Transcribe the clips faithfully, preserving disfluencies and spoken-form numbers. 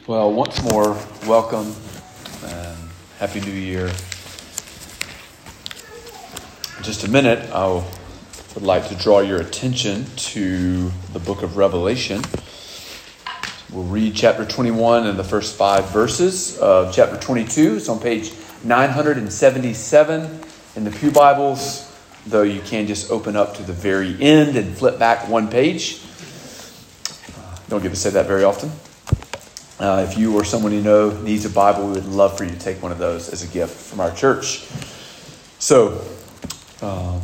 Well, once more, welcome and Happy New Year. In just a minute, I would like to draw your attention to the book of Revelation. We'll read chapter twenty-one and the first five verses of chapter twenty-two. It's on page nine seventy-seven in the Pew Bibles, though you can just open up to the very end and flip back one page. Don't get to say that very often. Uh, if you or someone you know needs a Bible, we would love for you to take one of those as a gift from our church. So, um,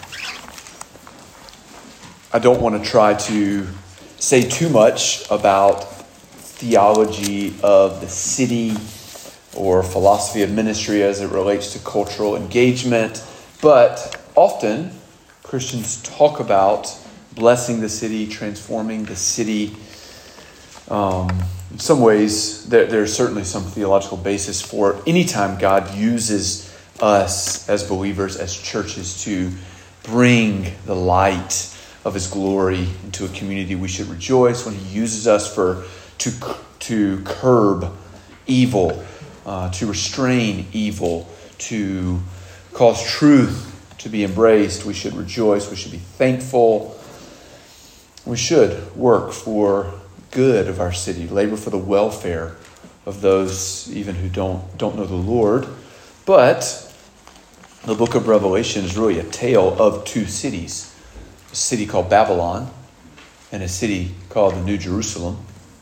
I don't want to try to say too much about theology of the city or philosophy of ministry as it relates to cultural engagement, but often Christians talk about blessing the city, transforming the city. Um, in some ways, there, there's certainly some theological basis for it. Anytime God uses us as believers, as churches, to bring the light of His glory into a community, we should rejoice. When He uses us for to to curb evil, uh, to restrain evil, to cause truth to be embraced, we should rejoice. We should be thankful. We should work for good of our city, labor for the welfare of those even who don't don't know the Lord. But the book of Revelation is really a tale of two cities, a city called Babylon and a city called the New Jerusalem.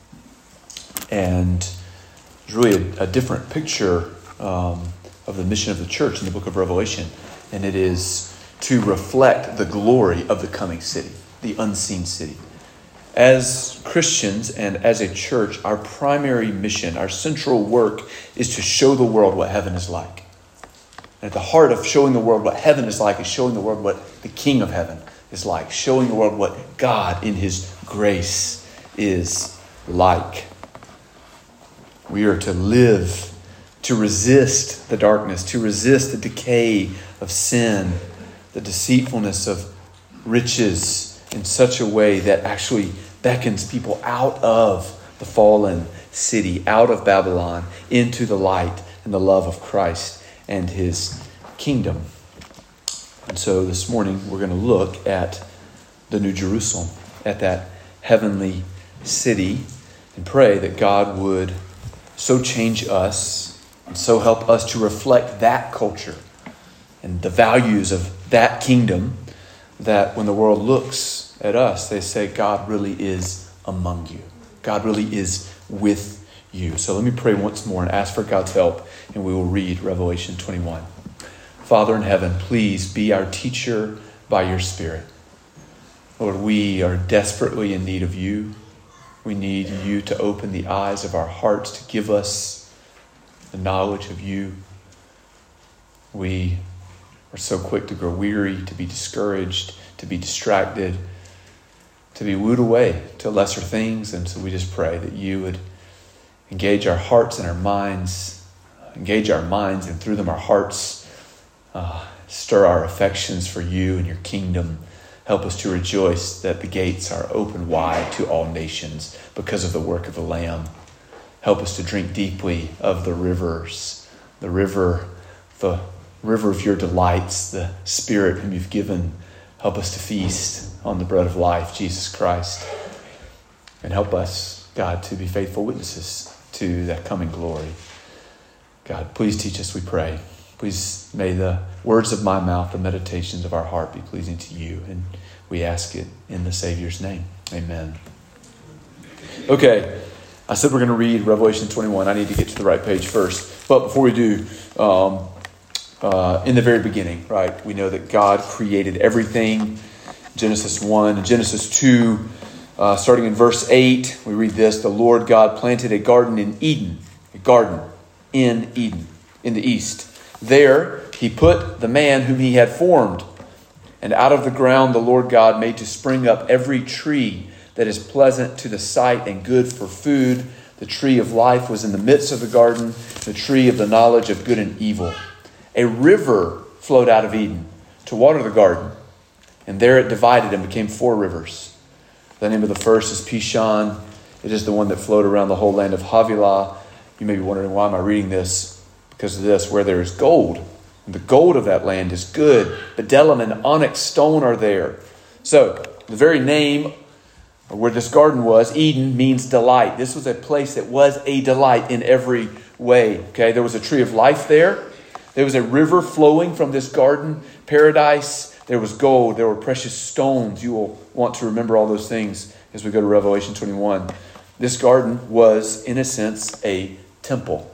And it's really a, a different picture um, of the mission of the church in the book of Revelation. And it is to reflect the glory of the coming city, the unseen city. As Christians and as a church, our primary mission, our central work is to show the world what heaven is like. And at the heart of showing the world what heaven is like is showing the world what the King of Heaven is like, showing the world what God in His grace is like. We are to live, to resist the darkness, to resist the decay of sin, the deceitfulness of riches in such a way that actually beckons people out of the fallen city, out of Babylon, into the light and the love of Christ and His kingdom. And so this morning we're going to look at the New Jerusalem, at that heavenly city, and pray that God would so change us and so help us to reflect that culture and the values of that kingdom, that when the world looks at us, they say, God really is among you. God really is with you. So let me pray once more and ask for God's help, and we will read Revelation twenty-one. Father in heaven, please be our teacher by your Spirit. Lord, we are desperately in need of you. We need you to open the eyes of our hearts, to give us the knowledge of you. We are so quick to grow weary, to be discouraged, to be distracted, to be wooed away to lesser things. And so we just pray that you would engage our hearts and our minds, engage our minds and through them our hearts, uh, stir our affections for you and your kingdom. Help us to rejoice that the gates are open wide to all nations because of the work of the Lamb. Help us to drink deeply of the rivers, the river, the river of your delights, the Spirit whom you've given. Help us to feast on the bread of life, Jesus Christ. And help us, God, to be faithful witnesses to that coming glory. God, please teach us, we pray. Please may the words of my mouth, the meditations of our heart be pleasing to you. And we ask it in the Savior's name. Amen. Okay, I said we're going to read Revelation twenty-one. I need to get to the right page first. But before we do, um, uh, in the very beginning, right, we know that God created everything. Genesis one and Genesis two, uh, starting in verse eight, we read this: the Lord God planted a garden in Eden, a garden in Eden, in the east. There he put the man whom he had formed. And out of the ground the Lord God made to spring up every tree that is pleasant to the sight and good for food. The tree of life was in the midst of the garden, the tree of the knowledge of good and evil. A river flowed out of Eden to water the garden, and there it divided and became four rivers. The name of the first is Pishon, It is the one that flowed around the whole land of Havilah. You may be wondering, why am I reading this? Because of this, where there is gold. And the gold of that land is good. Bdellium and onyx stone are there. So, the very name where this garden was, Eden, means delight. This was a place that was a delight in every way. Okay, there was a tree of life there. There was a river flowing from this garden paradise. There was gold. There were precious stones. You will want to remember all those things as we go to Revelation twenty-one. This garden was, in a sense, a temple.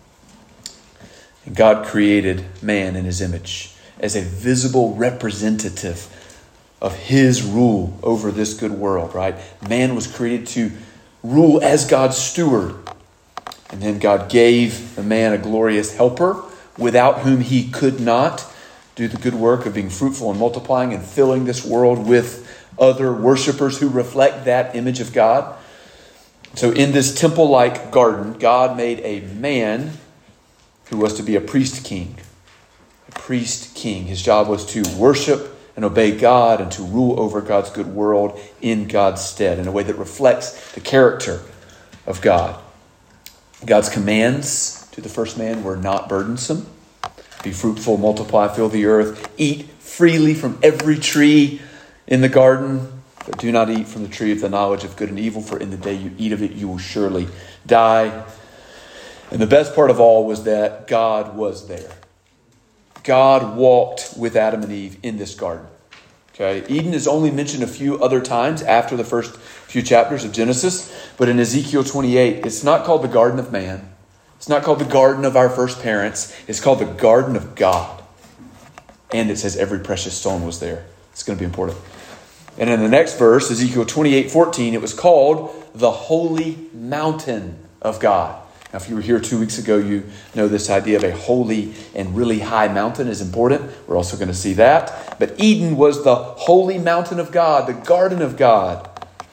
And God created man in his image as a visible representative of his rule over this good world, right? Man was created to rule as God's steward. And then God gave the man a glorious helper without whom he could not do the good work of being fruitful and multiplying and filling this world with other worshipers who reflect that image of God. So in this temple-like garden, God made a man who was to be a priest king. A priest king. His job was to worship and obey God and to rule over God's good world in God's stead in a way that reflects the character of God. God's commands to the first man were not burdensome. Be fruitful, multiply, fill the earth, eat freely from every tree in the garden, but do not eat from the tree of the knowledge of good and evil, for in the day you eat of it, you will surely die. And the best part of all was that God was there. God walked with Adam and Eve in this garden. Okay, Eden is only mentioned a few other times after the first few chapters of Genesis, but in Ezekiel twenty-eight, it's not called the Garden of Man. It's not called the Garden of our first parents. It's called the Garden of God. And it says every precious stone was there. It's going to be important. And in the next verse, Ezekiel twenty-eight fourteen, it was called the Holy Mountain of God. Now, if you were here two weeks ago, you know this idea of a holy and really high mountain is important. We're also going to see that. But Eden was the holy mountain of God, the garden of God.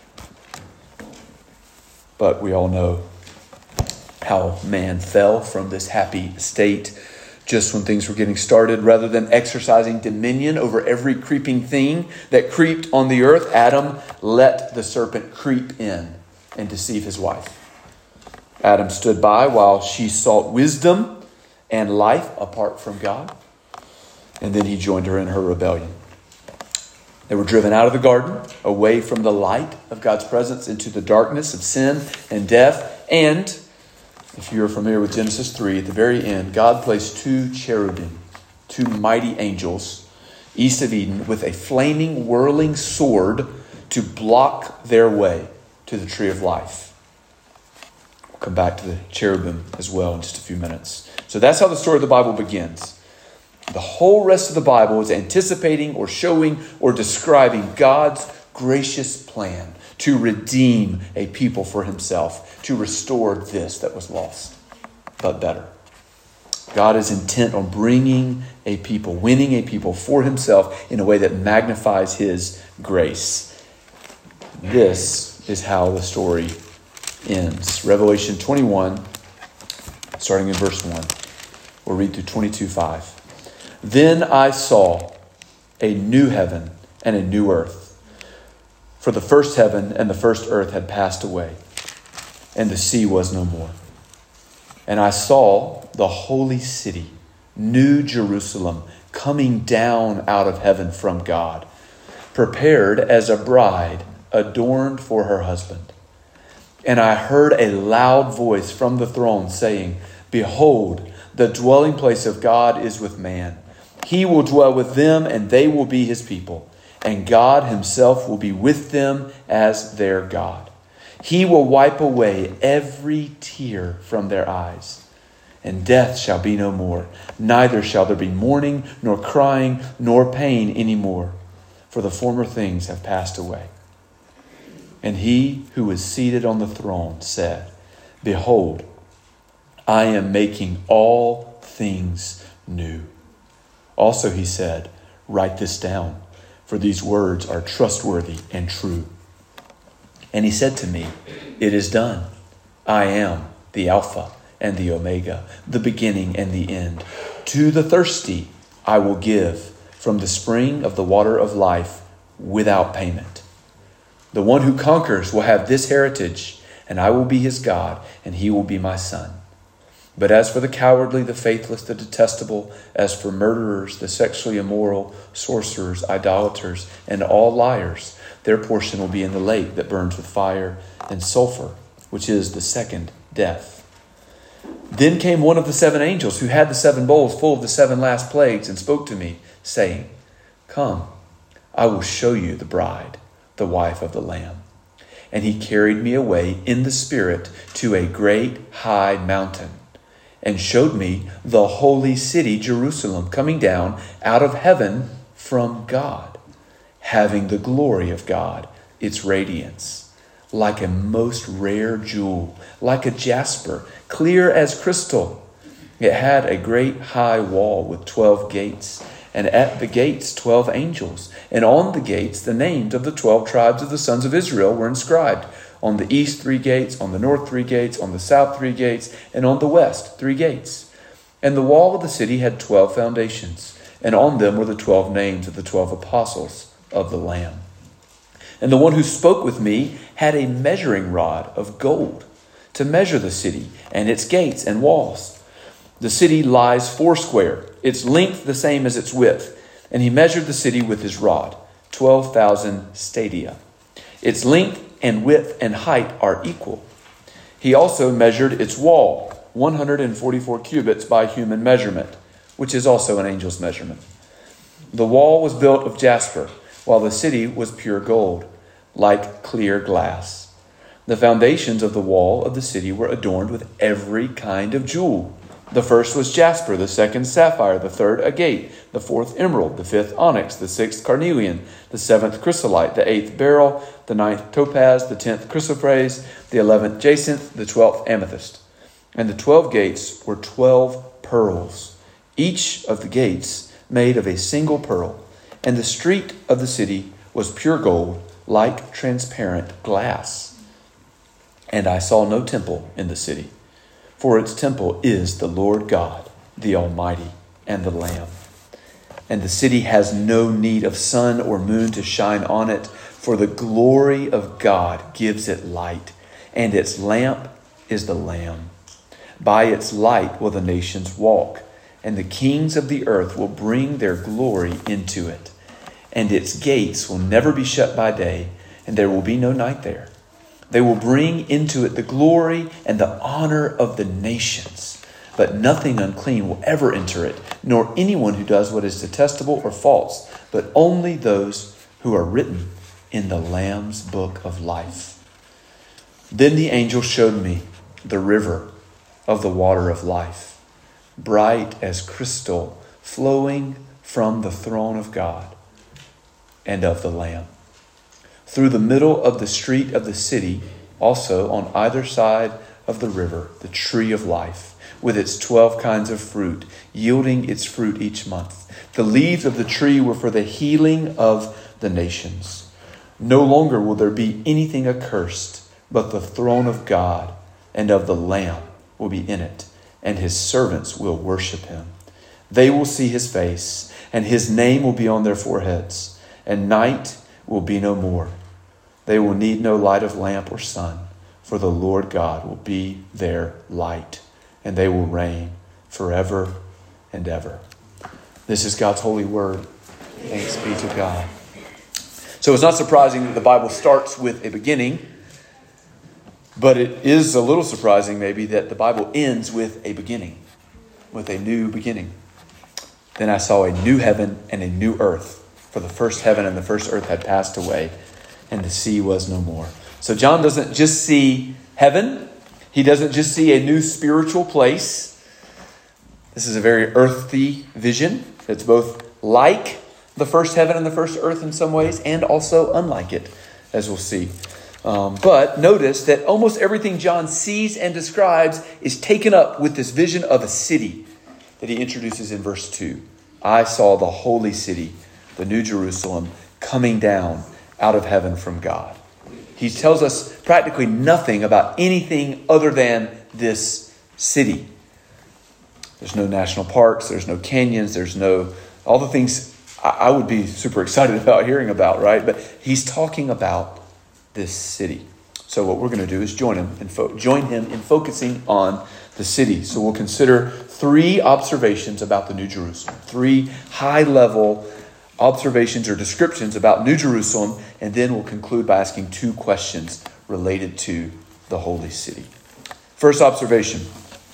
But we all know how man fell from this happy state just when things were getting started. Rather than exercising dominion over every creeping thing that creeped on the earth, Adam let the serpent creep in and deceive his wife. Adam stood by while she sought wisdom and life apart from God. And then he joined her in her rebellion. They were driven out of the garden, away from the light of God's presence, into the darkness of sin and death. And if you're familiar with Genesis three, at the very end, God placed two cherubim, two mighty angels, east of Eden, with a flaming, whirling sword to block their way to the tree of life. We'll come back to the cherubim as well in just a few minutes. So that's how the story of the Bible begins. The whole rest of the Bible is anticipating or showing or describing God's gracious plan to redeem a people for himself, to restore this that was lost, but better. God is intent on bringing a people, winning a people for himself in a way that magnifies his grace. This is how the story ends. Revelation twenty-one, starting in verse one. We'll read through twenty-two five. Then I saw a new heaven and a new earth. For the first heaven and the first earth had passed away, and the sea was no more. And I saw the holy city, New Jerusalem, coming down out of heaven from God, prepared as a bride adorned for her husband. And I heard a loud voice from the throne saying, Behold, the dwelling place of God is with man. He will dwell with them, and they will be his people. And God himself will be with them as their God. He will wipe away every tear from their eyes. And death shall be no more. Neither shall there be mourning, nor crying, nor pain any more. For the former things have passed away. And he who was seated on the throne said, Behold, I am making all things new. Also he said, Write this down, for these words are trustworthy and true. And he said to me, It is done. I am the Alpha and the Omega, the beginning and the end. To the thirsty I will give from the spring of the water of life without payment. The one who conquers will have this heritage, and I will be his God, and he will be my son. But as for the cowardly, the faithless, the detestable, as for murderers, the sexually immoral, sorcerers, idolaters, and all liars, their portion will be in the lake that burns with fire and sulfur, which is the second death. Then came one of the seven angels who had the seven bowls full of the seven last plagues and spoke to me, saying, Come, I will show you the bride, the wife of the Lamb. And he carried me away in the Spirit to a great high mountain, and showed me the holy city, Jerusalem, coming down out of heaven from God, having the glory of God, its radiance, like a most rare jewel, like a jasper, clear as crystal. It had a great high wall with twelve gates, and at the gates twelve angels, and on the gates the names of the twelve tribes of the sons of Israel were inscribed. On the east three gates, on the north three gates, on the south three gates, and on the west three gates. And the wall of the city had twelve foundations, and on them were the twelve names of the twelve apostles of the Lamb. And the one who spoke with me had a measuring rod of gold to measure the city and its gates and walls. The city lies foursquare, its length the same as its width. And he measured the city with his rod, twelve thousand stadia. Its length and width and height are equal. He also measured its wall, one hundred forty-four cubits by human measurement, which is also an angel's measurement. The wall was built of jasper, while the city was pure gold, like clear glass. The foundations of the wall of the city were adorned with every kind of jewel. The first was jasper, the second sapphire, the third agate, the fourth emerald, the fifth onyx, the sixth carnelian, the seventh chrysolite, the eighth beryl, the ninth topaz, the tenth chrysoprase, the eleventh jacinth, the twelfth amethyst. And the twelve gates were twelve pearls, each of the gates made of a single pearl. And the street of the city was pure gold, like transparent glass. And I saw no temple in the city, for its temple is the Lord God, the Almighty, and the Lamb. And the city has no need of sun or moon to shine on it, for the glory of God gives it light, and its lamp is the Lamb. By its light will the nations walk, and the kings of the earth will bring their glory into it. And its gates will never be shut by day, and there will be no night there. They will bring into it the glory and the honor of the nations. But nothing unclean will ever enter it, nor anyone who does what is detestable or false, but only those who are written in the Lamb's book of life. Then the angel showed me the river of the water of life, bright as crystal, flowing from the throne of God and of the Lamb. Through the middle of the street of the city, also on either side of the river, the tree of life, with its twelve kinds of fruit, yielding its fruit each month. The leaves of the tree were for the healing of the nations. No longer will there be anything accursed, but the throne of God and of the Lamb will be in it, and his servants will worship him. They will see his face, and his name will be on their foreheads, and night will be no more. They will need no light of lamp or sun, for the Lord God will be their light, and they will reign forever and ever. This is God's holy word. Thanks be to God. So it's not surprising that the Bible starts with a beginning, but it is a little surprising maybe that the Bible ends with a beginning, with a new beginning. Then I saw a new heaven and a new earth, for the first heaven and the first earth had passed away, and the sea was no more. So John doesn't just see heaven. He doesn't just see a new spiritual place. This is a very earthy vision. It's both like the first heaven and the first earth in some ways, and also unlike it, as we'll see. Um, but notice that almost everything John sees and describes is taken up with this vision of a city that he introduces in verse two. I saw the holy city, the New Jerusalem, coming down out of heaven from God. He tells us practically nothing about anything other than this city. There's no national parks. There's no canyons. There's no, all the things I would be super excited about hearing about, right? But he's talking about this city. So what we're going to do is join him in fo- join him in focusing on the city. So we'll consider three observations about the New Jerusalem, three high-level observations or descriptions about New Jerusalem, and then we'll conclude by asking two questions related to the holy city. First observation,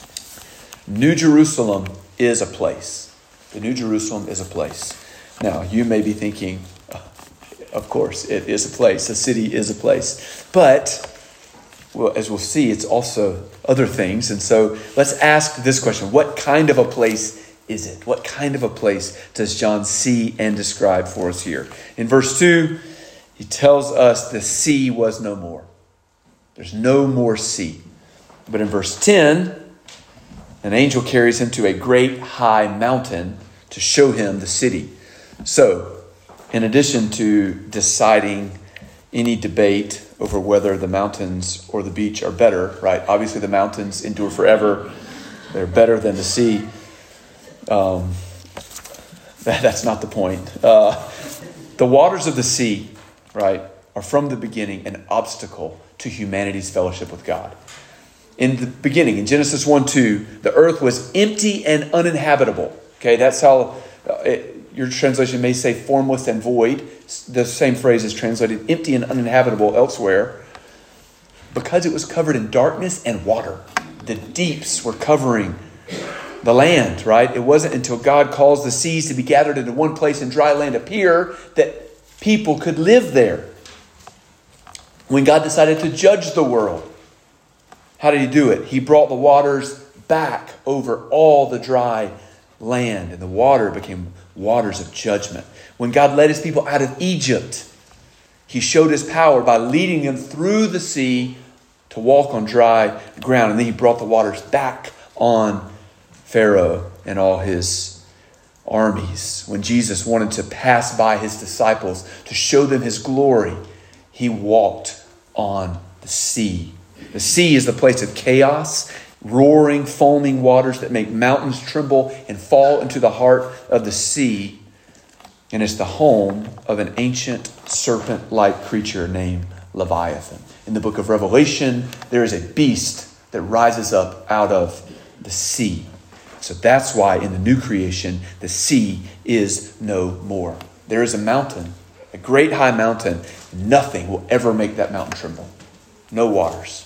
New Jerusalem is a place. The New Jerusalem is a place. Now, you may be thinking, of course, it is a place. A city is a place. But, well, as we'll see, it's also other things. And so let's ask this question. What kind of a place is it? What kind of a place does John see and describe for us here? In verse two, he tells us the sea was no more. There's no more sea. But in verse ten, an angel carries him to a great high mountain to show him the city. So, in addition to deciding any debate over whether the mountains or the beach are better, right? Obviously, the mountains endure forever. They're better than the sea. Um, that, that's not the point. Uh, the waters of the sea, right, are from the beginning an obstacle to humanity's fellowship with God. In the beginning, in Genesis one two, the earth was empty and uninhabitable. Okay, that's how uh, it, your translation may say formless and void. The same phrase is translated empty and uninhabitable elsewhere. Because it was covered in darkness and water. The deeps were covering the land, right? It wasn't until God caused the seas to be gathered into one place and dry land appear that people could live there. When God decided to judge the world, how did he do it? He brought the waters back over all the dry land, and the water became waters of judgment. When God led his people out of Egypt, he showed his power by leading them through the sea to walk on dry ground. And then he brought the waters back on Pharaoh and all his armies. When Jesus wanted to pass by his disciples to show them his glory, he walked on the sea. The sea is the place of chaos, roaring, foaming waters that make mountains tremble and fall into the heart of the sea. And it's the home of an ancient serpent-like creature named Leviathan. In the book of Revelation, there is a beast that rises up out of the sea. So that's why in the new creation, the sea is no more. There is a mountain, a great high mountain. Nothing will ever make that mountain tremble. No waters.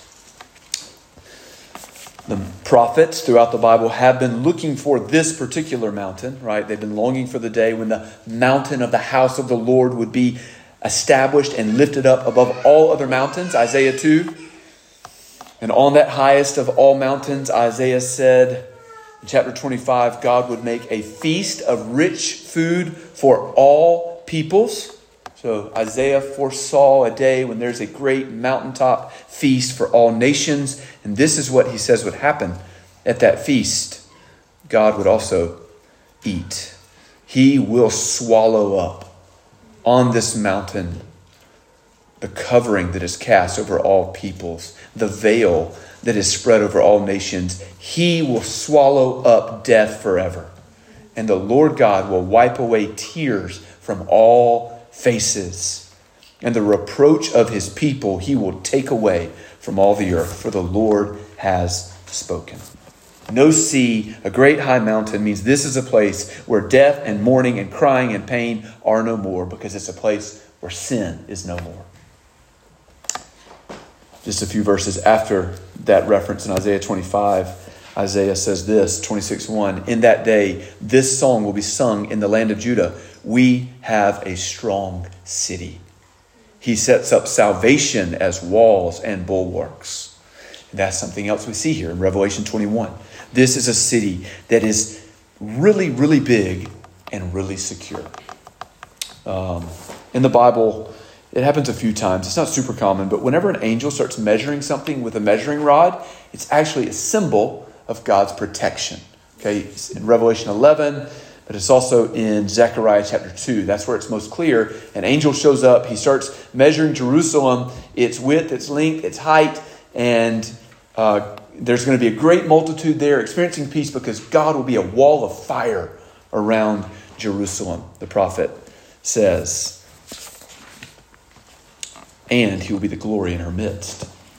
The prophets throughout the Bible have been looking for this particular mountain, right? They've been longing for the day when the mountain of the house of the Lord would be established and lifted up above all other mountains. Isaiah two. And on that highest of all mountains, Isaiah said in chapter twenty-five, God would make a feast of rich food for all peoples. So Isaiah foresaw a day when there's a great mountaintop feast for all nations. And this is what he says would happen at that feast. God would also eat. He will swallow up on this mountain the covering that is cast over all peoples, the veil that is spread over all nations. He will swallow up death forever. And the Lord God will wipe away tears from all faces, and the reproach of his people he will take away from all the earth, for the Lord has spoken. No sea, a great high mountain, means this is a place where death and mourning and crying and pain are no more, because it's a place where sin is no more. Just a few verses after that reference in Isaiah twenty-five, Isaiah says this, twenty-six one, in that day, this song will be sung in the land of Judah. We have a strong city. He sets up salvation as walls and bulwarks. And that's something else we see here in Revelation twenty-one. This is a city that is really, really big and really secure. Um, in the Bible, it happens a few times. It's not super common, but whenever an angel starts measuring something with a measuring rod, it's actually a symbol of God's protection. Okay, it's in Revelation eleven, but it's also in Zechariah chapter two. That's where it's most clear. An angel shows up. He starts measuring Jerusalem, its width, its length, its height, and uh, there's going to be a great multitude there experiencing peace because God will be a wall of fire around Jerusalem, the prophet says. And he will be the glory in her midst.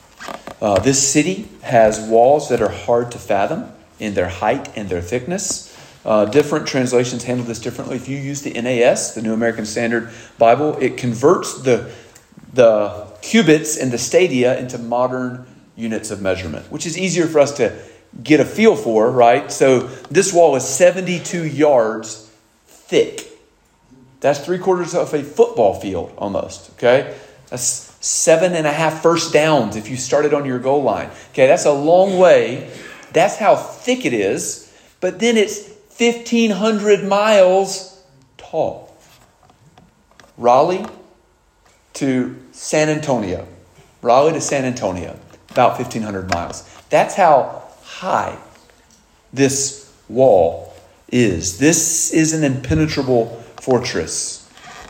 Uh, this city has walls that are hard to fathom in their height and their thickness. Uh, different translations handle this differently. If you use the N A S, the New American Standard Bible, it converts the, the cubits and the stadia into modern units of measurement, which is easier for us to get a feel for, right? So this wall is seventy-two yards thick. That's three quarters of a football field almost, okay? That's seven and a half first downs if you started on your goal line. Okay, that's a long way. That's how thick it is. But then it's fifteen hundred miles tall. Raleigh to San Antonio. Raleigh to San Antonio. About fifteen hundred miles. That's how high this wall is. This is an impenetrable fortress.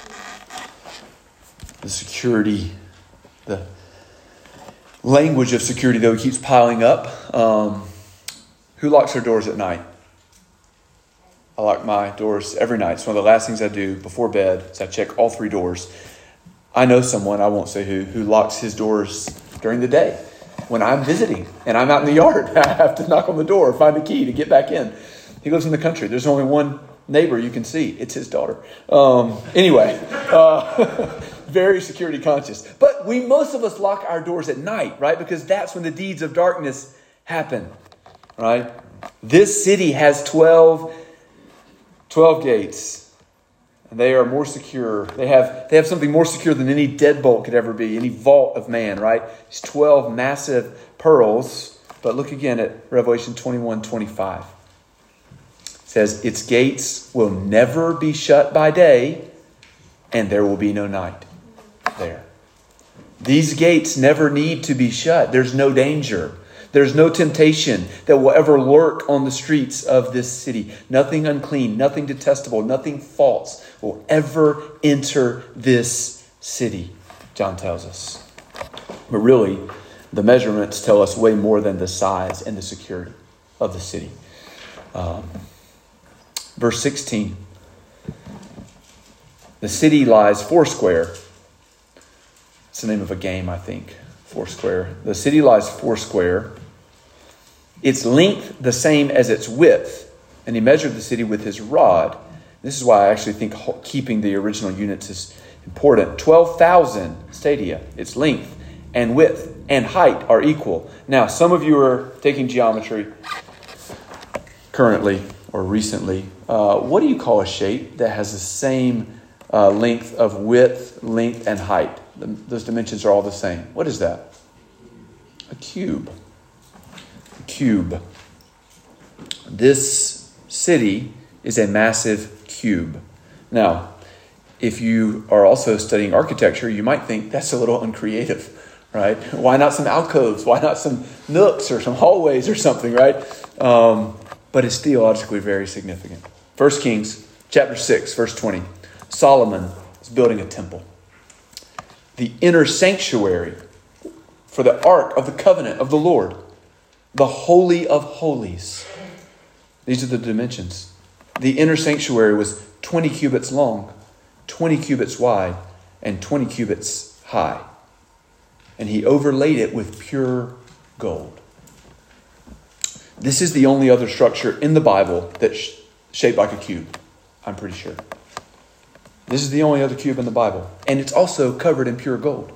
The security, the language of security, though, keeps piling up. Um, who locks their doors at night? I lock my doors every night. It's one of the last things I do before bed is I check all three doors. I know someone, I won't say who, who locks his doors during the day. When I'm visiting and I'm out in the yard, I have to knock on the door, find the key to get back in. He lives in the country. There's only one neighbor you can see. It's his daughter. Um, anyway, uh, very security conscious. But we, most of us lock our doors at night, right? Because that's when the deeds of darkness happen, right? This city has twelve, twelve gates. And they are more secure. They have, they have something more secure than any deadbolt could ever be, any vault of man, right? It's twelve massive pearls. But look again at Revelation twenty-one twenty-five. It says, its gates will never be shut by day, and there will be no night there. These gates never need to be shut. There's no danger. There's no temptation that will ever lurk on the streets of this city. Nothing unclean, nothing detestable, nothing false will ever enter this city, John tells us. But really, the measurements tell us way more than the size and the security of the city. Um, verse sixteen. The city lies foursquare. It's the name of a game, I think. Foursquare. The city lies foursquare. Its length the same as its width. And he measured the city with his rod. This is why I actually think keeping the original units is important. twelve thousand stadia. Its length and width and height are equal. Now, some of you are taking geometry currently or recently. Uh, what do you call a shape that has the same uh, length of width, length, and height? The, those dimensions are all the same. What is that? A cube. Cube. This city is a massive cube. Now, if you are also studying architecture, you might think that's a little uncreative, right? Why not some alcoves? Why not some nooks or some hallways or something, right? Um, but it's theologically very significant. First Kings chapter six, verse twenty. Solomon is building a temple. The inner sanctuary for the ark of the covenant of the Lord. The Holy of Holies. These are the dimensions. The inner sanctuary was twenty cubits long, twenty cubits wide, and twenty cubits high. And he overlaid it with pure gold. This is the only other structure in the Bible that's shaped like a cube, I'm pretty sure. This is the only other cube in the Bible. And it's also covered in pure gold.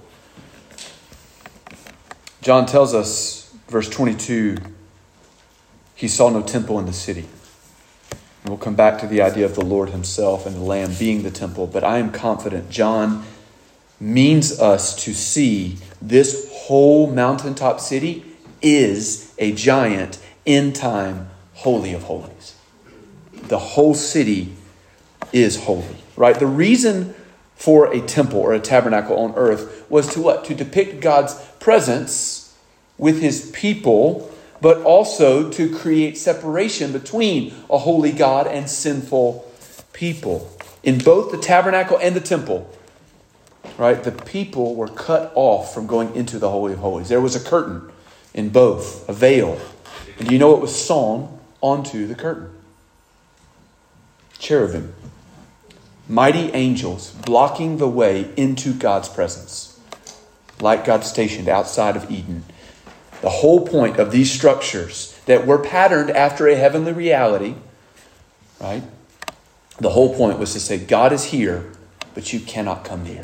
John tells us, verse twenty-two, he saw no temple in the city. And we'll come back to the idea of the Lord himself and the Lamb being the temple. But I am confident John means us to see this whole mountaintop city is a giant end-time Holy of Holies. The whole city is holy, right? The reason for a temple or a tabernacle on earth was to what? To depict God's presence with his people, but also to create separation between a holy God and sinful people. In both the tabernacle and the temple, right, the people were cut off from going into the Holy of Holies. There was a curtain in both, a veil. And do you know what was sewn onto the curtain? Cherubim. Mighty angels blocking the way into God's presence. Like God stationed outside of Eden. The whole point of these structures that were patterned after a heavenly reality, right? The whole point was to say, God is here, but you cannot come near.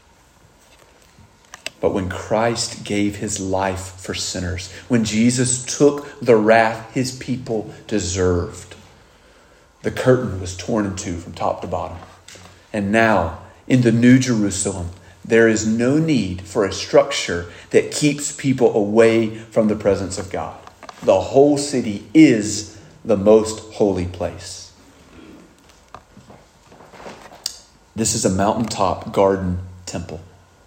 But when Christ gave his life for sinners, when Jesus took the wrath his people deserved, the curtain was torn in two from top to bottom. And now, in the New Jerusalem, there is no need for a structure that keeps people away from the presence of God. The whole city is the most holy place. This is a mountaintop garden temple.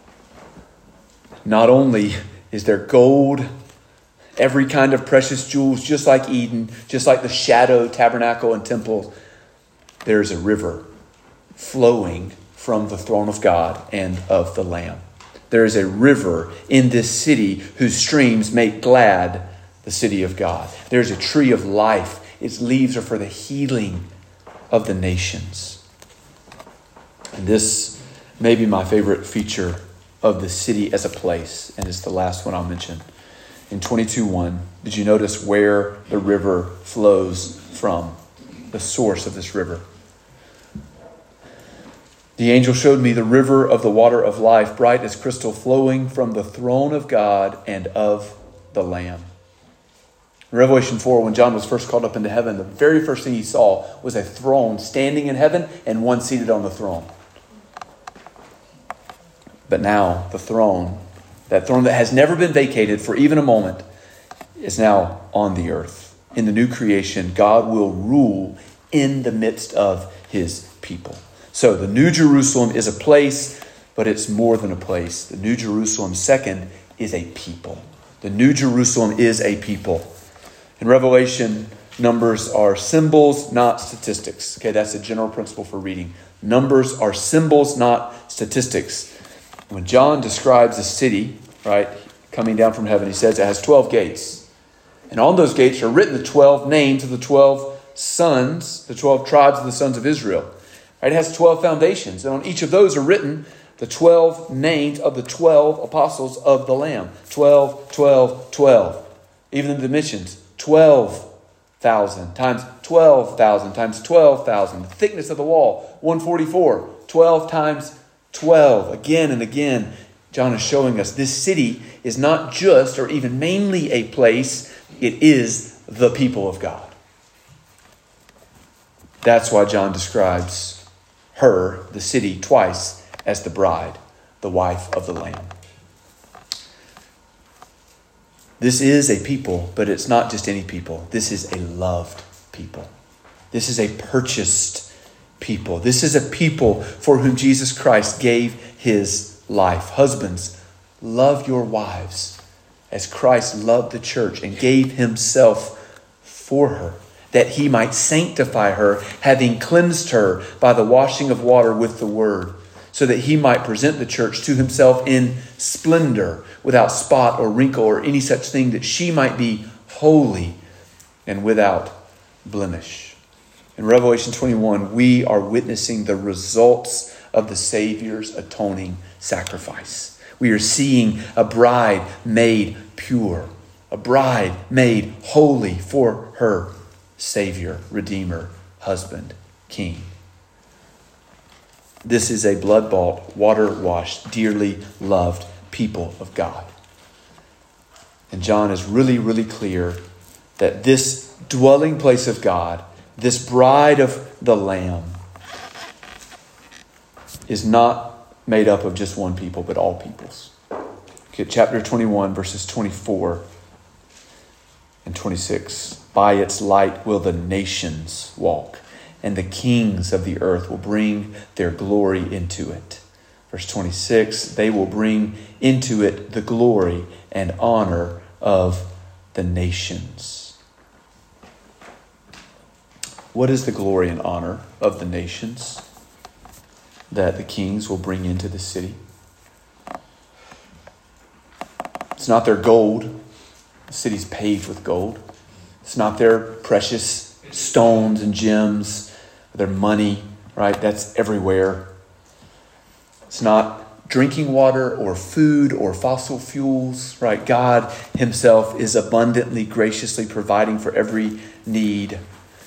Not only is there gold, every kind of precious jewels, just like Eden, just like the shadow tabernacle and temple, there's a river flowing from the throne of God and of the Lamb. There is a river in this city whose streams make glad the city of God. There's a tree of life. Its leaves are for the healing of the nations. And this may be my favorite feature of the city as a place, and it's the last one I'll mention. In twenty-two one, did you notice where the river flows from? The source of this river. The angel showed me the river of the water of life, bright as crystal, flowing from the throne of God and of the Lamb. In Revelation four, when John was first called up into heaven, the very first thing he saw was a throne standing in heaven and one seated on the throne. But now the throne, that throne that has never been vacated for even a moment, is now on the earth. In the new creation, God will rule in the midst of his people. So the New Jerusalem is a place, but it's more than a place. The New Jerusalem, second, is a people. The New Jerusalem is a people. In Revelation, numbers are symbols, not statistics. Okay, that's a general principle for reading. Numbers are symbols, not statistics. When John describes a city, right, coming down from heaven, he says it has twelve gates. And on those gates are written the twelve names of the twelve sons, the twelve tribes of the sons of Israel. Right, it has twelve foundations. And on each of those are written the twelve names of the twelve apostles of the Lamb. twelve, twelve, twelve. Even in the dimensions, twelve thousand times twelve thousand times twelve thousand. The thickness of the wall, one forty-four. twelve times twelve. Again and again, John is showing us this city is not just or even mainly a place. It is the people of God. That's why John describes her, the city, twice as the bride, the wife of the Lamb. This is a people, but it's not just any people. This is a loved people. This is a purchased people. This is a people for whom Jesus Christ gave his life. Husbands, love your wives as Christ loved the church and gave himself for her, that he might sanctify her, having cleansed her by the washing of water with the word, so that he might present the church to himself in splendor, without spot or wrinkle or any such thing, that she might be holy and without blemish. In Revelation twenty-one, we are witnessing the results of the Savior's atoning sacrifice. We are seeing a bride made pure, a bride made holy for her Savior, Redeemer, husband, King. This is a blood-bought, water-washed, dearly loved people of God. And John is really, really clear that this dwelling place of God, this bride of the Lamb, is not made up of just one people, but all peoples. Okay, chapter twenty-one, verses twenty-four and twenty-six. By its light will the nations walk, and the kings of the earth will bring their glory into it. Verse twenty-six, they will bring into it the glory and honor of the nations. What is the glory and honor of the nations that the kings will bring into the city? It's not their gold. The city's paved with gold. It's not their precious stones and gems, their money, right? That's everywhere. It's not drinking water or food or fossil fuels, right? God himself is abundantly, graciously providing for every need.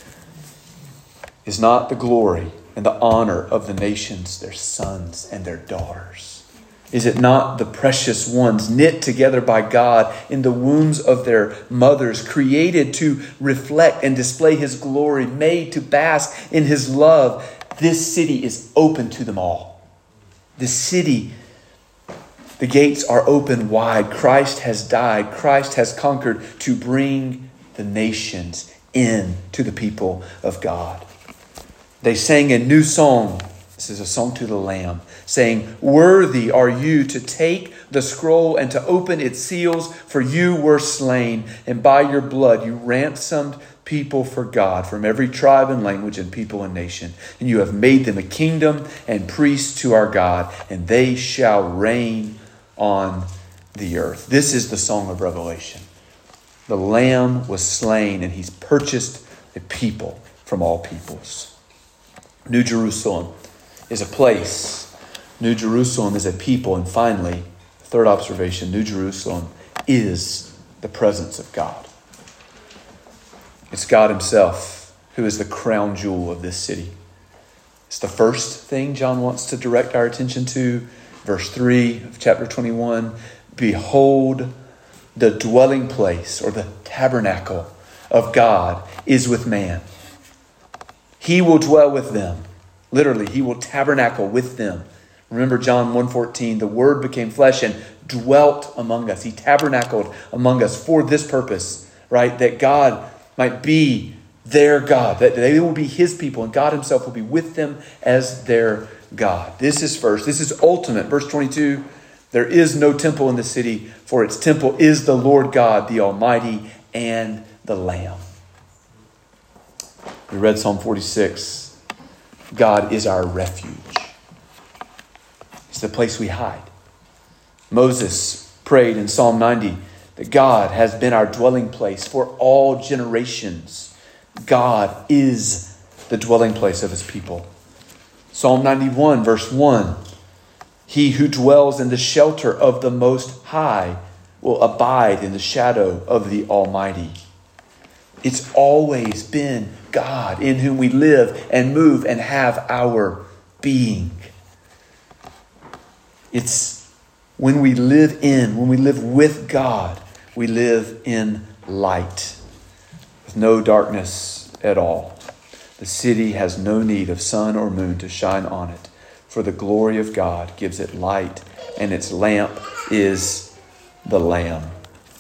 Is not the glory and the honor of the nations, their sons and their daughters? Is it not the precious ones knit together by God in the wombs of their mothers, created to reflect and display his glory, made to bask in his love? This city is open to them all. The city, the gates are open wide. Christ has died. Christ has conquered to bring the nations in to the people of God. They sang a new song. This is a song to the Lamb, saying, "Worthy are you to take the scroll and to open its seals, for you were slain, and by your blood you ransomed people for God from every tribe and language and people and nation. And you have made them a kingdom and priests to our God, and they shall reign on the earth." This is the song of Revelation. The Lamb was slain, and he's purchased a people from all peoples. New Jerusalem is a place. New Jerusalem is a people. And finally, third observation, New Jerusalem is the presence of God. It's God himself who is the crown jewel of this city. It's the first thing John wants to direct our attention to. Verse three of chapter twenty-one, "Behold, the dwelling place," or the tabernacle of God, "is with man. He will dwell with them." Literally, he will tabernacle with them. Remember John one fourteen, the Word became flesh and dwelt among us. He tabernacled among us for this purpose, right? That God might be their God, that they will be his people, and God himself will be with them as their God. This is first. This is ultimate. Verse twenty-two, "There is no temple in the city, for its temple is the Lord God, the Almighty, and the Lamb." We read Psalm forty-six. God is our refuge. It's the place we hide. Moses prayed in Psalm ninety that God has been our dwelling place for all generations. God is the dwelling place of his people. Psalm ninety-one, verse one, "He who dwells in the shelter of the Most High will abide in the shadow of the Almighty." It's always been God in whom we live and move and have our being. It's when we live in, when we live with God, we live in light with no darkness at all. The city has no need of sun or moon to shine on it, for the glory of God gives it light, and its lamp is the Lamb.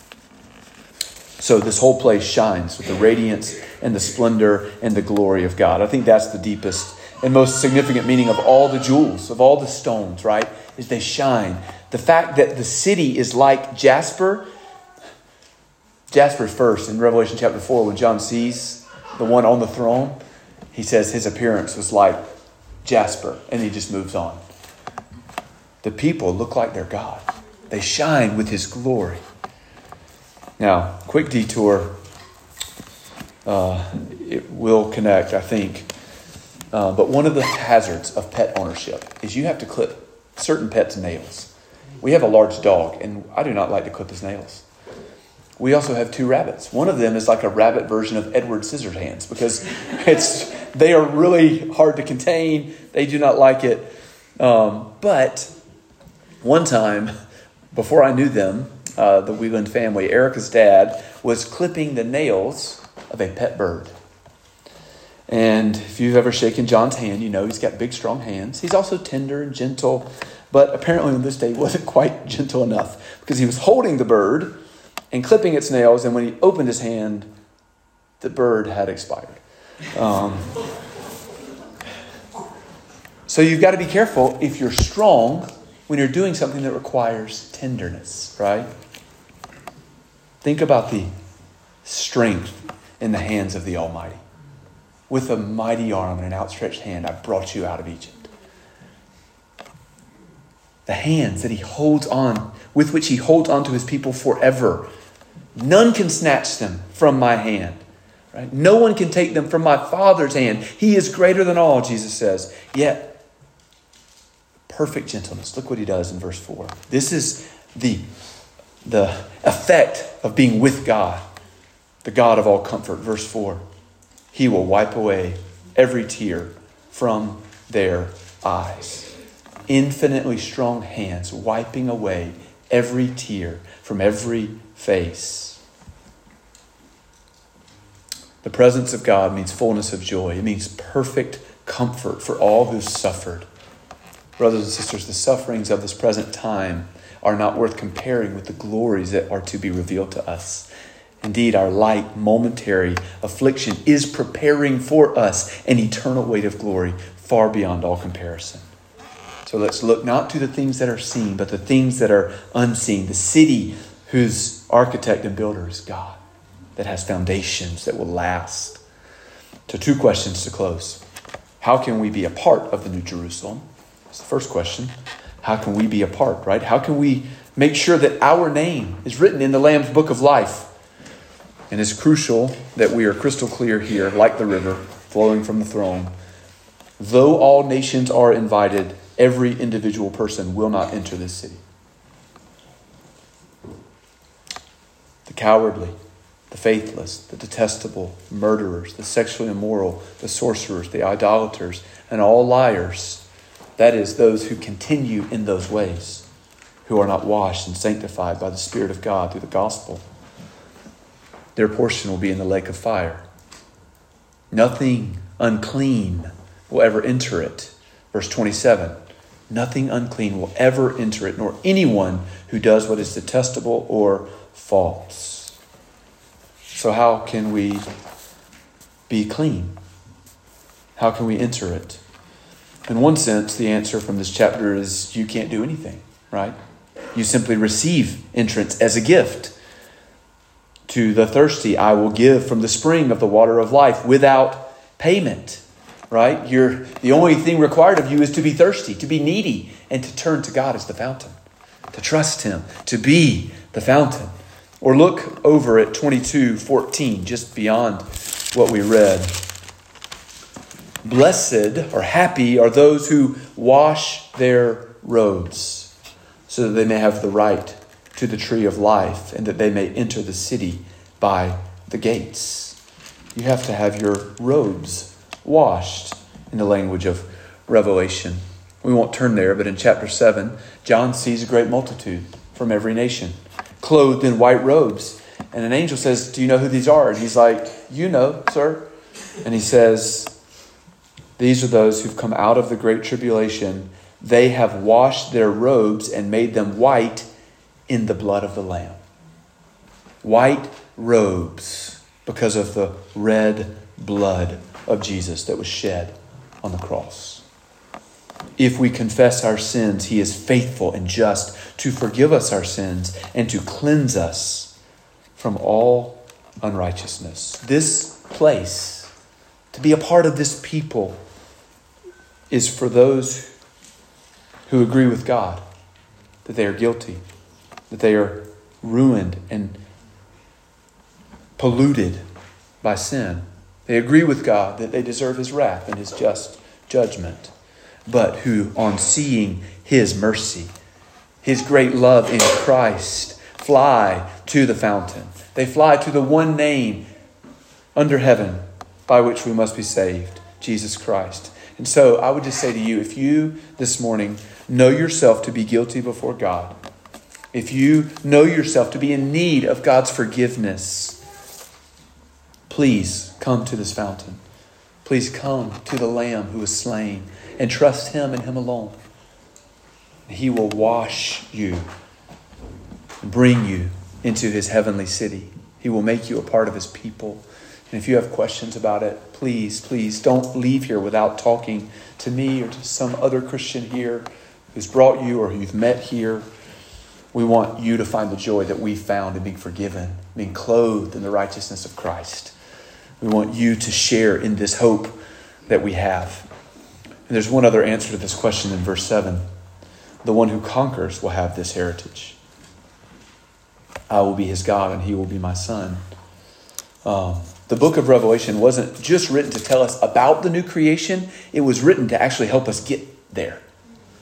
So this whole place shines with the radiance and the splendor and the glory of God. I think that's the deepest and most significant meaning of all the jewels, of all the stones, right? Is they shine. The fact that the city is like jasper. Jasper's first in Revelation chapter four, when John sees the one on the throne, he says his appearance was like jasper, and he just moves on. The people look like their God. They shine with his glory. Now, quick detour. Uh, it will connect, I think. Uh, but one of the hazards of pet ownership is you have to clip certain pets' nails. We have a large dog, and I do not like to clip his nails. We also have two rabbits. One of them is like a rabbit version of Edward Scissorhands, because it's they are really hard to contain. They do not like it. Um, but one time, before I knew them, uh, the Wieland family, Erica's dad was clipping the nails of a pet bird. And if you've ever shaken John's hand, you know he's got big, strong hands. He's also tender and gentle. But apparently on this day, he wasn't quite gentle enough, because he was holding the bird and clipping its nails. And when he opened his hand, the bird had expired. Um, so you've got to be careful if you're strong when you're doing something that requires tenderness, right? Think about the strength in the hands of the Almighty. With a mighty arm and an outstretched hand, I brought you out of Egypt. The hands that he holds on, with which he holds on to his people forever. None can snatch them from my hand. Right? No one can take them from my Father's hand. He is greater than all, Jesus says. Yet, perfect gentleness. Look what he does in verse four. This is the, the effect of being with God, the God of all comfort. Verse four, he will wipe away every tear from their eyes. Infinitely strong hands wiping away every tear from every face. The presence of God means fullness of joy. It means perfect comfort for all who suffered. Brothers and sisters, the sufferings of this present time are not worth comparing with the glories that are to be revealed to us. Indeed, our light, momentary affliction is preparing for us an eternal weight of glory far beyond all comparison. So let's look not to the things that are seen, but the things that are unseen. The city whose architect and builder is God, that has foundations that will last. So two questions to close. How can we be a part of the New Jerusalem? That's the first question. How can we be a part, right? How can we make sure that our name is written in the Lamb's Book of Life? And it's crucial that we are crystal clear here, like the river flowing from the throne. Though all nations are invited, every individual person will not enter this city. The cowardly, the faithless, the detestable, murderers, the sexually immoral, the sorcerers, the idolaters, and all liars. That is, those who continue in those ways, who are not washed and sanctified by the Spirit of God through the gospel. Their portion will be in the lake of fire. Nothing unclean will ever enter it. Verse twenty-seven. Nothing unclean will ever enter it, nor anyone who does what is detestable or false. So how can we be clean? How can we enter it? In one sense, the answer from this chapter is you can't do anything, right? You simply receive entrance as a gift. To the thirsty, I will give from the spring of the water of life without payment. Right? You're, the only thing required of you is to be thirsty, to be needy, and to turn to God as the fountain, to trust Him, to be the fountain. Or look over at twenty-two fourteen, just beyond what we read. Blessed or happy are those who wash their robes, so that they may have the right to the tree of life, and that they may enter the city by the gates. You have to have your robes washed, in the language of Revelation. We won't turn there, but in chapter seven, John sees a great multitude from every nation, clothed in white robes. And an angel says, do you know who these are? And he's like, you know, sir. And he says, these are those who've come out of the great tribulation. They have washed their robes and made them white in the blood of the Lamb. White robes because of the red blood of Jesus that was shed on the cross. If we confess our sins, He is faithful and just to forgive us our sins and to cleanse us from all unrighteousness. This place, to be a part of this people, is for those who agree with God that they are guilty, that they are ruined and polluted by sin. They agree with God that they deserve His wrath and His just judgment, but who, on seeing His mercy, His great love in Christ, fly to the fountain. They fly to the one name under heaven by which we must be saved, Jesus Christ. And so I would just say to you, if you this morning know yourself to be guilty before God, if you know yourself to be in need of God's forgiveness, please come to this fountain. Please come to the Lamb who was slain and trust Him and Him alone. He will wash you and bring you into His heavenly city. He will make you a part of His people. And if you have questions about it, please, please don't leave here without talking to me or to some other Christian here who's brought you or who you've met here. We want you to find the joy that we found in being forgiven, being clothed in the righteousness of Christ. We want you to share in this hope that we have. And there's one other answer to this question in verse seven. The one who conquers will have this heritage. I will be his God and he will be my son. Um, the book of Revelation wasn't just written to tell us about the new creation. It was written to actually help us get there.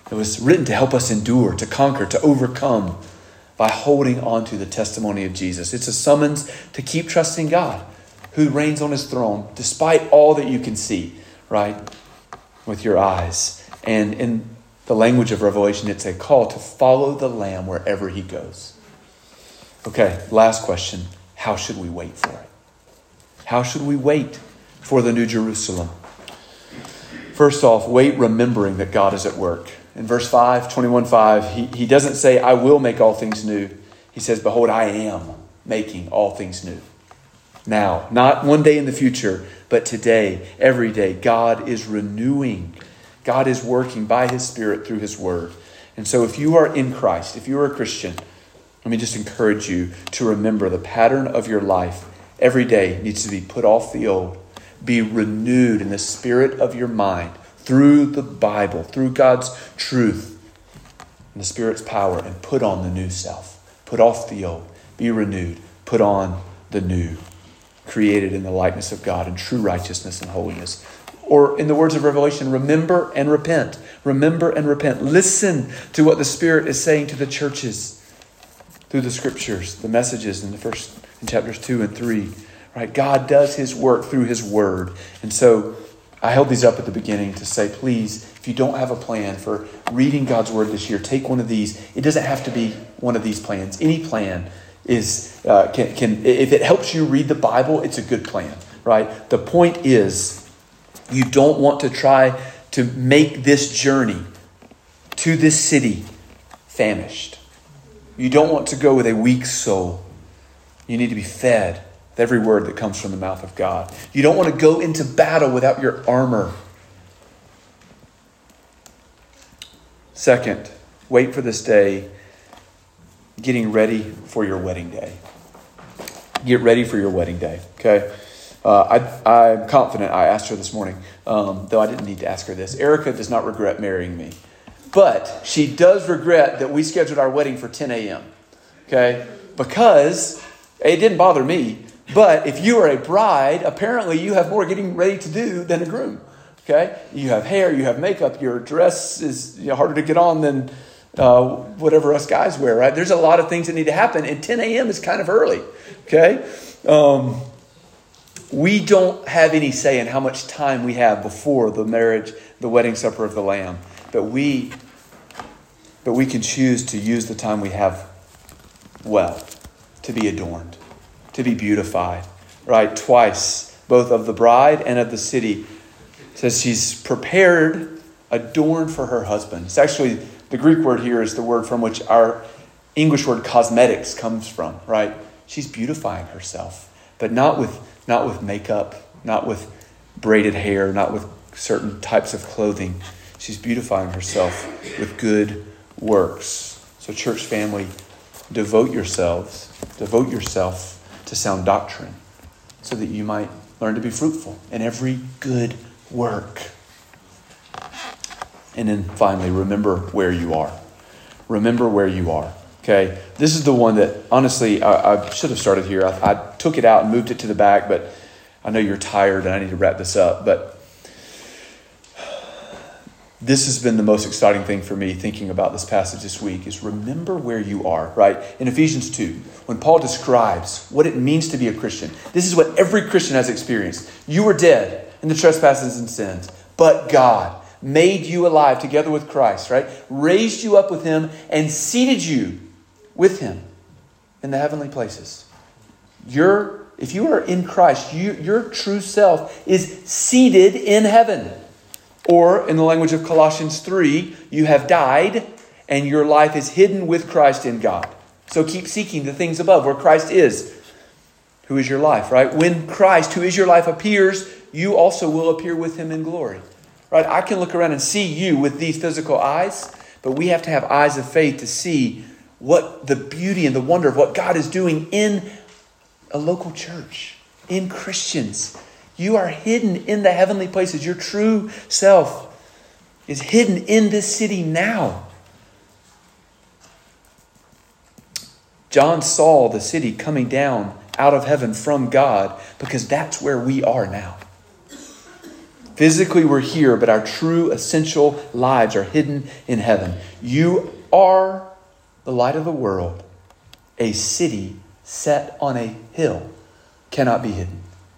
It was written to help us endure, to conquer, to overcome by holding on to the testimony of Jesus. It's a summons to keep trusting God, who reigns on his throne, despite all that you can see, right, with your eyes. And in the language of Revelation, it's a call to follow the Lamb wherever he goes. Okay, last question. How should we wait for it? How should we wait for the New Jerusalem? First off, wait remembering that God is at work. In verse five, twenty-one five, he, he doesn't say, I will make all things new. He says, behold, I am making all things new. Now, not one day in the future, but today, every day, God is renewing. God is working by his Spirit through his word. And so if you are in Christ, if you are a Christian, let me just encourage you to remember the pattern of your life every day needs to be put off the old, be renewed in the spirit of your mind through the Bible, through God's truth and the Spirit's power, and put on the new self. Put off the old, be renewed, put on the new, created in the likeness of God in true righteousness and holiness. Or in the words of Revelation, remember and repent. Remember and repent. Listen to what the Spirit is saying to the churches through the scriptures, the messages in the first, in chapters two and three. Right? God does his work through his word. And so I held these up at the beginning to say, please, if you don't have a plan for reading God's word this year, take one of these. It doesn't have to be one of these plans. Any plan is uh, can can if it helps you read the Bible, it's a good plan, right? The point is, you don't want to try to make this journey to this city famished. You don't want to go with a weak soul. You need to be fed with every word that comes from the mouth of God. You don't want to go into battle without your armor. Second, wait for this day, getting ready for your wedding day. Get ready for your wedding day, okay? Uh, I, I'm confident I asked her this morning, um, though I didn't need to ask her this. Erica does not regret marrying me. But she does regret that we scheduled our wedding for ten a.m., okay? Because it didn't bother me. But if you are a bride, apparently you have more getting ready to do than a groom, okay? You have hair, you have makeup, your dress is you know, harder to get on than uh, whatever us guys wear, right? There's a lot of things that need to happen, and ten a.m. is kind of early, okay? Um, we don't have any say in how much time we have before the marriage, the wedding supper of the Lamb. But we, but we can choose to use the time we have well, to be adorned, to be beautified, right? Twice, both of the bride and of the city, says she's prepared, adorned for her husband. It's actually, the Greek word here is the word from which our English word cosmetics comes from, right? She's beautifying herself, but not with, not with makeup, not with braided hair, not with certain types of clothing. She's beautifying herself with good works. So church family, devote yourselves, devote yourself to sound doctrine so that you might learn to be fruitful in every good work. And then finally, remember where you are. Remember where you are. Okay, this is the one that honestly, I, I should have started here. I, I took it out and moved it to the back, but I know you're tired and I need to wrap this up. But this has been the most exciting thing for me thinking about this passage this week is remember where you are, right? In Ephesians two, when Paul describes what it means to be a Christian, this is what every Christian has experienced. You were dead in the trespasses and sins, but God made you alive together with Christ, right? Raised you up with him and seated you with him in the heavenly places. You're, if you are in Christ, you, your true self is seated in heaven. Or in the language of Colossians three, you have died and your life is hidden with Christ in God. So keep seeking the things above where Christ is, who is your life, right? When Christ, who is your life, appears, you also will appear with him in glory, right? I can look around and see you with these physical eyes, but we have to have eyes of faith to see what the beauty and the wonder of what God is doing in a local church, in Christians. You are hidden in the heavenly places. Your true self is hidden in this city now. John saw the city coming down out of heaven from God because that's where we are now. Physically, we're here, but our true essential lives are hidden in heaven. You are the light of the world. A city set on a hill cannot be hidden.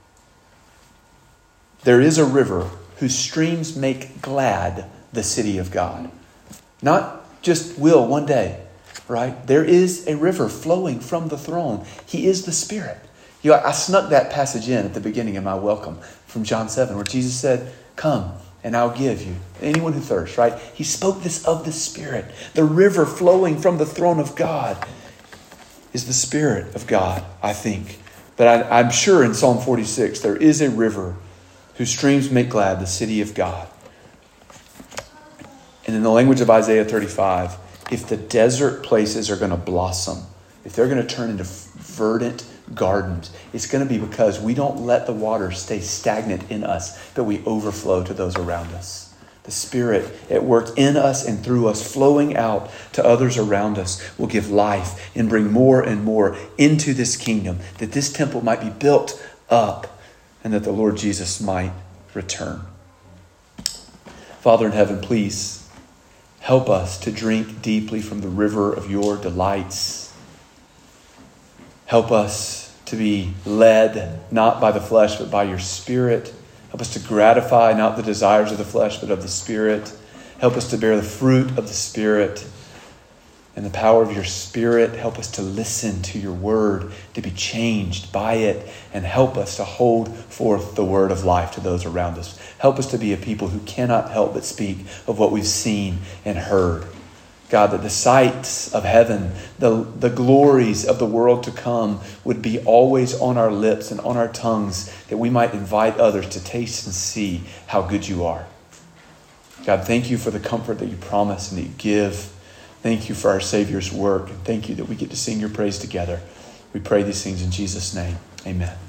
There is a river whose streams make glad the city of God. Not just will one day, right? There is a river flowing from the throne. He is the Spirit. You know, I snuck that passage in at the beginning of my welcome from John seven, where Jesus said, come and I'll give you anyone who thirsts, right? He spoke this of the Spirit. The river flowing from the throne of God is the Spirit of God, I think. But I, I'm sure in Psalm forty-six, there is a river whose streams make glad the city of God. And in the language of Isaiah thirty-five, if the desert places are going to blossom, if they're going to turn into verdant gardens, it's going to be because we don't let the water stay stagnant in us, but we overflow to those around us. The Spirit at work in us and through us, flowing out to others around us, will give life and bring more and more into this kingdom, that this temple might be built up and that the Lord Jesus might return. Father in heaven, please help us to drink deeply from the river of your delights. Help us to be led not by the flesh, but by your Spirit. Help us to gratify not the desires of the flesh, but of the Spirit. Help us to bear the fruit of the Spirit. And the power of your Spirit, help us to listen to your word, to be changed by it, and help us to hold forth the word of life to those around us. Help us to be a people who cannot help but speak of what we've seen and heard. God, that the sights of heaven, the, the glories of the world to come would be always on our lips and on our tongues, that we might invite others to taste and see how good you are. God, thank you for the comfort that you promise and that you give. Thank you for our Savior's work. And thank you that we get to sing your praise together. We pray these things in Jesus' name. Amen.